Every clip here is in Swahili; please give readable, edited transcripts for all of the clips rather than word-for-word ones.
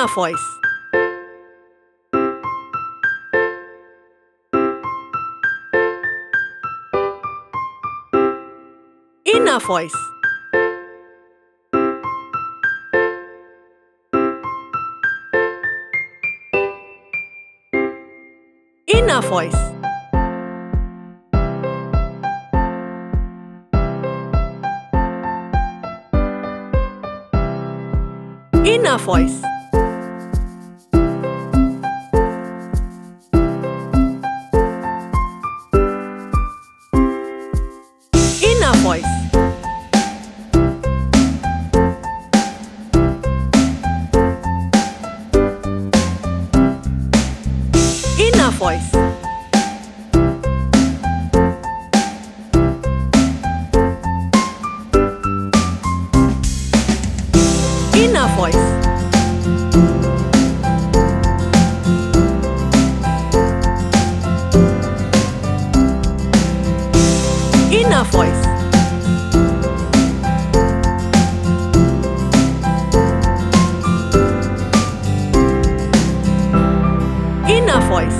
Inner voice. Inner voice. Inner voice. Inner voice. Inner voice. Inner voice. Inner voice. Inner voice. Inner voice.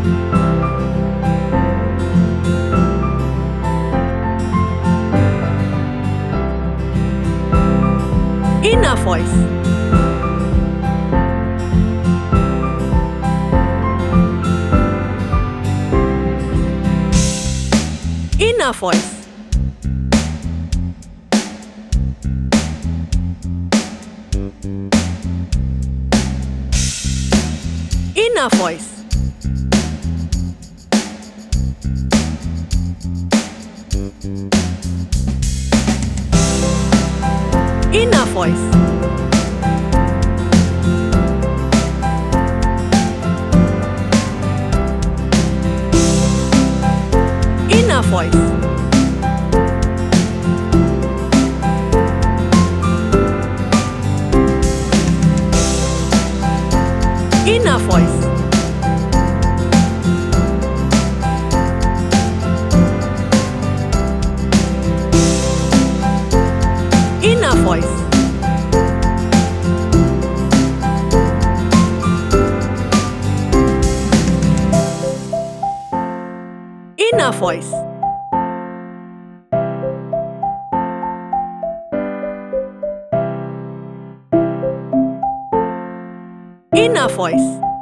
Inner voice. Inner voice. Inner voice. Inner voice. Inner voice. Inner voice. Inner voice. Inner voice. Inner voice.